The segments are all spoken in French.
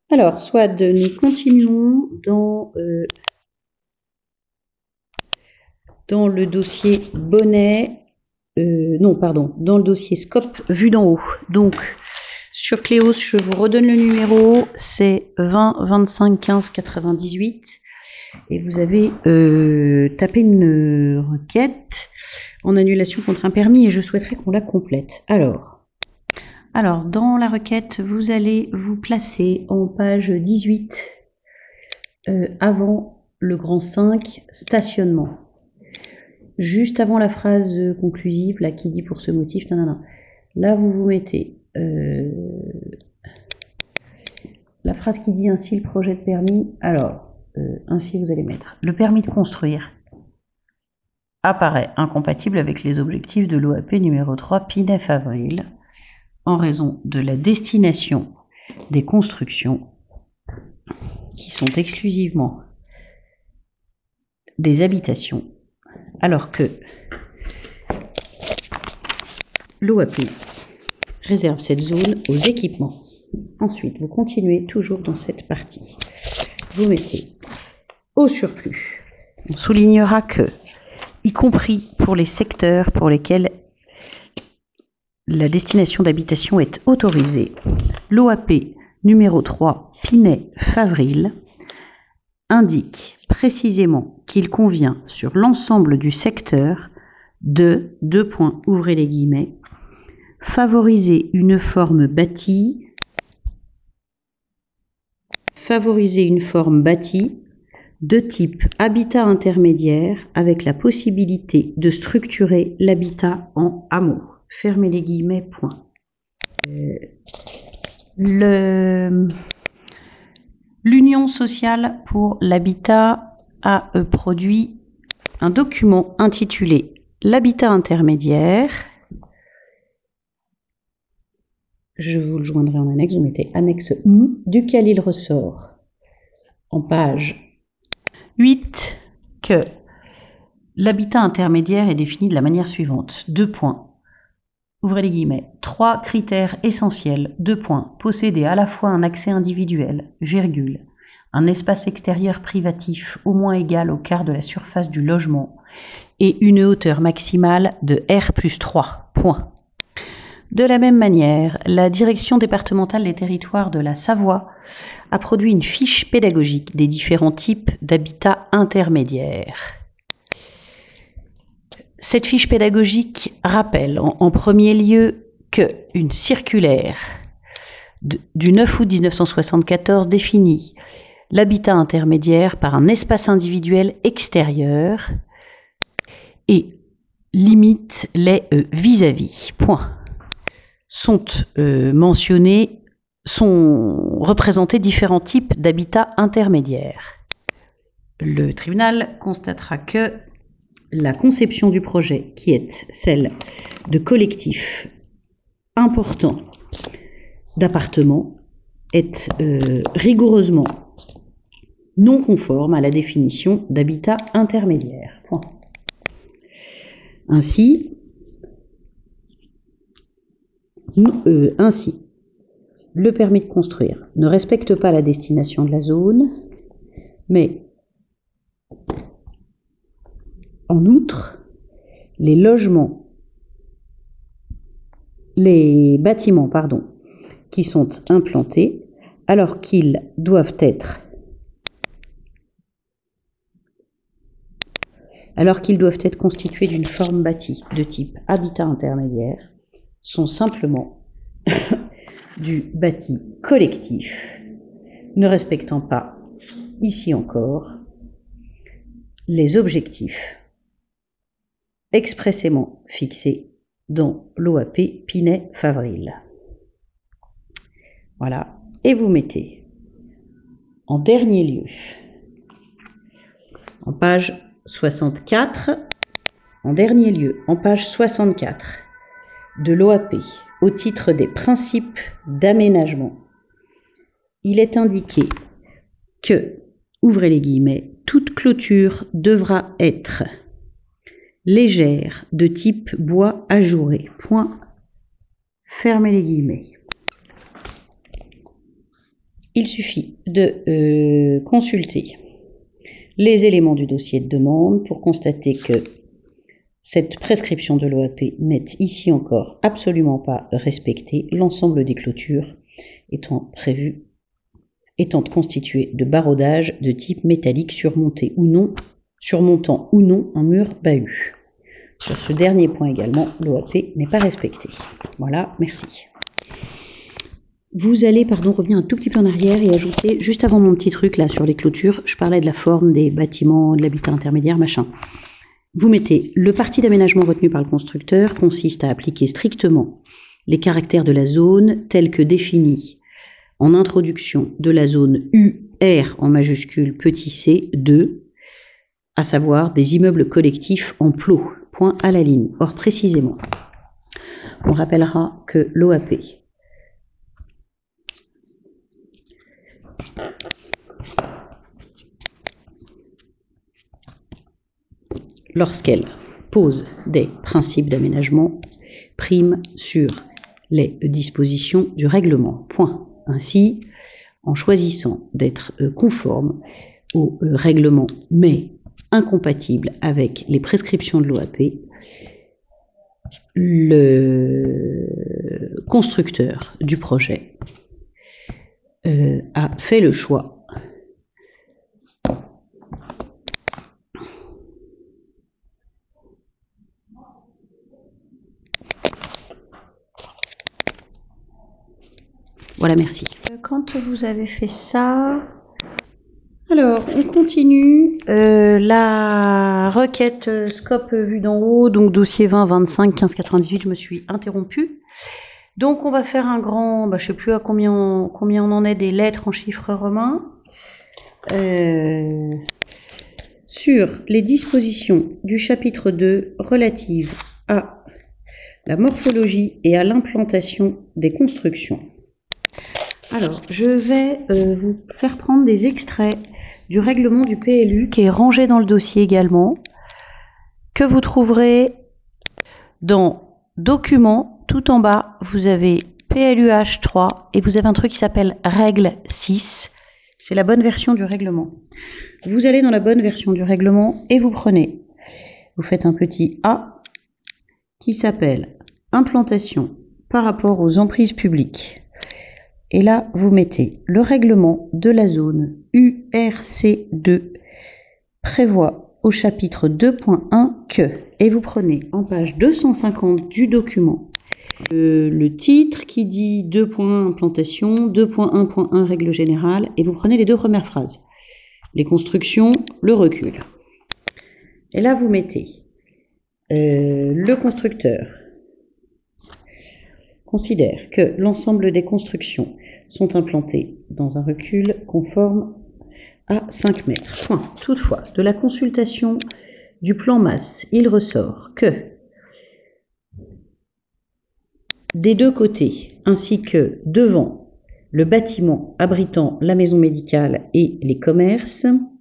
Alors, soit nous continuons dans le dossier bonnet, dans le dossier scope vu d'en haut. Donc, sur Cléos, je vous redonne le numéro, c'est 20 25 15 98. Et vous avez tapé une requête en annulation contre un permis et je souhaiterais qu'on la complète. Alors, dans la requête, vous allez vous placer en page 18 avant le grand 5, stationnement. Juste avant la phrase conclusive, là, qui dit pour ce motif, nanana. Là, vous vous mettez la phrase qui dit ainsi le projet de permis. Alors, ainsi vous allez mettre le permis de construire apparaît incompatible avec les objectifs de l'OAP numéro 3 Pinay-Favril en raison de la destination des constructions qui sont exclusivement des habitations, alors que l'OAP réserve cette zone aux équipements. Ensuite, vous continuez toujours dans cette partie. Vous mettez au surplus. On soulignera que, y compris pour les secteurs pour lesquels la destination d'habitation est autorisée, l'OAP numéro 3 Pinay-Favril indique précisément qu'il convient sur l'ensemble du secteur de, ouvrez les guillemets, favoriser une forme bâtie de type habitat intermédiaire avec la possibilité de structurer l'habitat en hameau. Fermez les guillemets, point. L'Union sociale pour l'habitat a produit un document intitulé L'habitat intermédiaire. Je vous le joindrai en annexe, vous mettez annexe M, duquel il ressort en page 8 que l'habitat intermédiaire est défini de la manière suivante. Ouvrez les guillemets. 3 critères essentiels. Posséder à la fois un accès individuel, un espace extérieur privatif au moins égal au quart de la surface du logement et une hauteur maximale de R+3. De la même manière, la Direction départementale des territoires de la Savoie a produit une fiche pédagogique des différents types d'habitat intermédiaire. Cette fiche pédagogique rappelle en premier lieu qu'une circulaire du 9 août 1974 définit l'habitat intermédiaire par un espace individuel extérieur et limite les vis-à-vis. Sont représentés différents types d'habitats intermédiaires. Le tribunal constatera que la conception du projet, qui est celle de collectifs importants d'appartements, est rigoureusement non conforme à la définition d'habitat intermédiaire. Ainsi, le permis de construire ne respecte pas la destination de la zone, mais en outre, les bâtiments qui sont implantés, alors qu'ils doivent être constitués d'une forme bâtie de type habitat intermédiaire, sont simplement du bâti collectif, ne respectant pas, ici encore, les objectifs expressément fixés dans l'OAP Pinay-Favril. Voilà, et vous mettez en dernier lieu, en page 64, de l'OAP, au titre des principes d'aménagement, il est indiqué que, ouvrez les guillemets, toute clôture devra être légère de type bois ajouré. Fermez les guillemets. il suffit de consulter les éléments du dossier de demande pour constater que cette prescription de l'OAP n'est ici encore absolument pas respectée, l'ensemble des clôtures étant constituées de baraudages de type métallique surmontant ou non un mur bahut. Sur ce dernier point également, l'OAP n'est pas respectée. Voilà, merci. Vous allez, revenir un tout petit peu en arrière et ajouter, juste avant mon petit truc là sur les clôtures, je parlais de la forme des bâtiments, de l'habitat intermédiaire, machin. Vous mettez le parti d'aménagement retenu par le constructeur consiste à appliquer strictement les caractères de la zone tels que définis en introduction de la zone UR en majuscule petit c 2, à savoir des immeubles collectifs en plot, point à la ligne. Or précisément, on rappellera que l'OAP lorsqu'elle pose des principes d'aménagement, prime sur les dispositions du règlement. Point. Ainsi, en choisissant d'être conforme au règlement, mais incompatible avec les prescriptions de l'OAP, le constructeur du projet a fait le choix Voilà, merci. Quand vous avez fait ça, alors on continue la requête scope vue d'en haut, donc dossier 20 25 15 98, je me suis interrompue. Donc on va faire un grand, je ne sais plus à combien on en est des lettres en chiffres romains, sur les dispositions du chapitre 2 relatives à la morphologie et à l'implantation des constructions. Alors, je vais vous faire prendre des extraits du règlement du PLU qui est rangé dans le dossier également, que vous trouverez dans Documents, tout en bas, vous avez PLUH 3 et vous avez un truc qui s'appelle Règle 6. C'est la bonne version du règlement. Vous allez dans la bonne version du règlement et vous faites un petit A qui s'appelle Implantation par rapport aux emprises publiques. Et là, vous mettez le règlement de la zone URC2 prévoit au chapitre 2.1 que, et vous prenez en page 250 du document le titre qui dit 2.1 implantation, 2.1.1 règle générale, et vous prenez les deux premières phrases. Les constructions, le recul. Et là, vous mettez le constructeur considère que l'ensemble des constructions sont implantées dans un recul conforme à 5 mètres. Point. Toutefois, de la consultation du plan masse, il ressort que des deux côtés, ainsi que devant le bâtiment abritant la maison médicale et les commerces,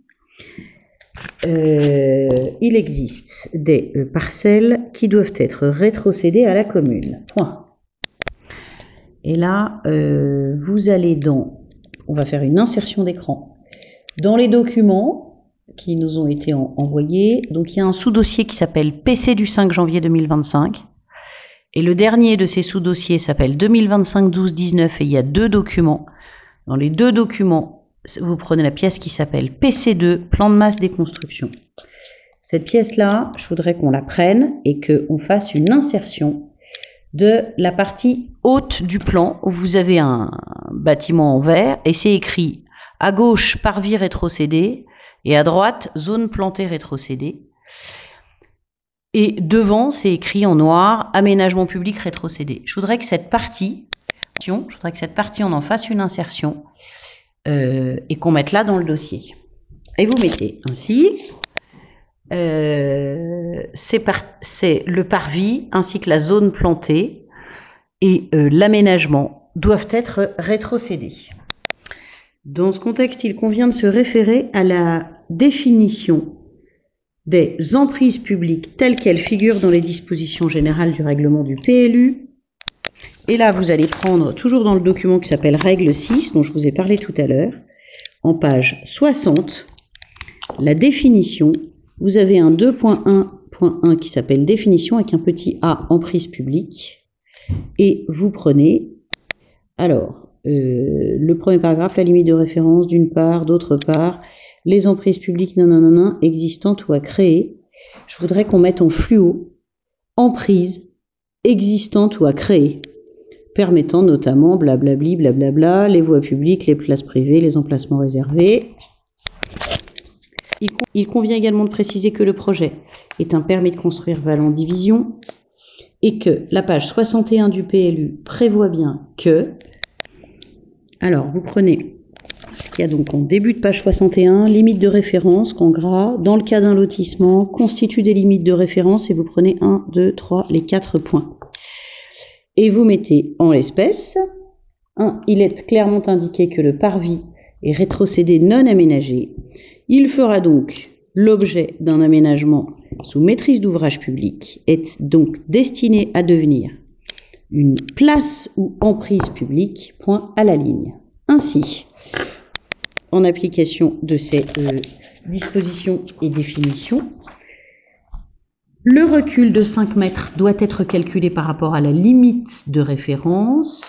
il existe des parcelles qui doivent être rétrocédées à la commune. Point. Et là, vous allez on va faire une insertion d'écran dans les documents qui nous ont été envoyés. Donc il y a un sous-dossier qui s'appelle PC du 5 janvier 2025. Et le dernier de ces sous-dossiers s'appelle 2025-12-19 et il y a deux documents. Dans les deux documents, vous prenez la pièce qui s'appelle PC2, plan de masse des constructions. Cette pièce-là, je voudrais qu'on la prenne et qu'on fasse une insertion de la partie haute du plan où vous avez un bâtiment en vert et c'est écrit à gauche parvis rétrocédé et à droite zone plantée rétrocédée. Et devant, c'est écrit en noir aménagement public rétrocédé. Je voudrais que cette partie, on en fasse une insertion et qu'on mette là dans le dossier. Et vous mettez ainsi. C'est le parvis ainsi que la zone plantée et l'aménagement doivent être rétrocédés. Dans ce contexte, il convient de se référer à la définition des emprises publiques telles qu'elles figurent dans les dispositions générales du règlement du PLU Et là, vous allez prendre, toujours dans le document qui s'appelle Règle 6, dont je vous ai parlé tout à l'heure, en page 60, la définition. Vous avez un 2.1.1 qui s'appelle définition avec un petit a emprise publique. Et vous prenez, alors, le premier paragraphe, la limite de référence d'une part, d'autre part, les emprises publiques existantes ou à créer. Je voudrais qu'on mette en fluo emprise existante ou à créer, permettant notamment blablabli, blablabla, les voies publiques, les places privées, les emplacements réservés. Il convient également de préciser que le projet est un permis de construire valant division et que la page 61 du PLU prévoit bien que... Alors, vous prenez ce qu'il y a donc en début de page 61, limite de référence, qu'en gras, dans le cas d'un lotissement, constitue des limites de référence et vous prenez 1, 2, 3, les 4 points. Et vous mettez en l'espèce, il est clairement indiqué que le parvis est rétrocédé non aménagé. Il fera donc l'objet d'un aménagement sous maîtrise d'ouvrage public, est donc destiné à devenir une place ou emprise publique, point à la ligne. Ainsi, en application de ces dispositions et définitions, le recul de 5 mètres doit être calculé par rapport à la limite de référence,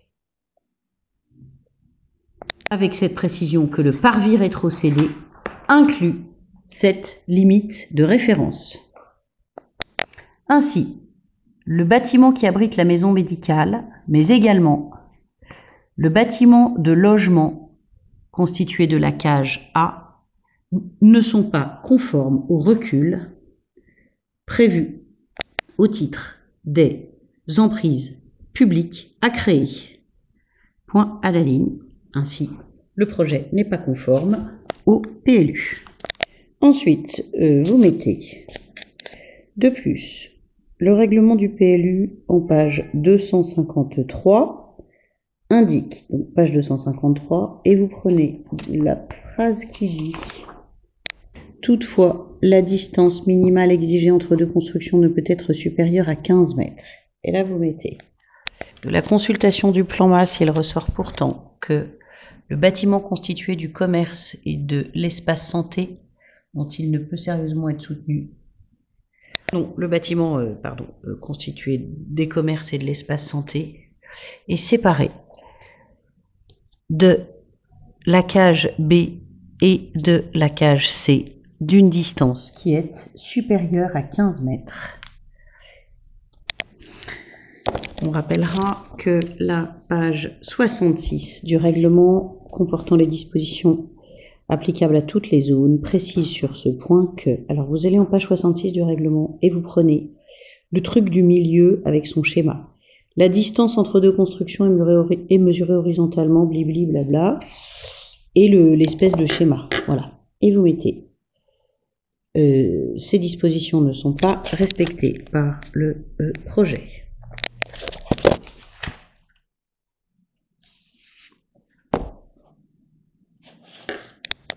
avec cette précision que le parvis rétrocédé inclut cette limite de référence. Ainsi, le bâtiment qui abrite la maison médicale, mais également le bâtiment de logement constitué de la cage A, ne sont pas conformes au recul prévu au titre des emprises publiques à créer. Point à la ligne. Ainsi, le projet n'est pas conforme au PLU. Ensuite, vous mettez de plus le règlement du PLU en page 253 indique, donc page 253, et vous prenez la phrase qui dit « Toutefois, la distance minimale exigée entre deux constructions ne peut être supérieure à 15 mètres. » Et là, vous mettez de la consultation du plan masse, il ressort pourtant que le bâtiment constitué du commerce et de l'espace santé, dont il ne peut sérieusement être soutenu, non, le bâtiment constitué des commerces et de l'espace santé est séparé de la cage B et de la cage C d'une distance qui est supérieure à 15 mètres. On rappellera que la page 66 du règlement comportant les dispositions applicables à toutes les zones précise sur ce point que, alors vous allez en page 66 du règlement et vous prenez le truc du milieu avec son schéma. La distance entre deux constructions est mesurée horizontalement, blibli, blabla, et l'espèce de schéma. Voilà. Et vous mettez. Ces dispositions ne sont pas respectées par le projet.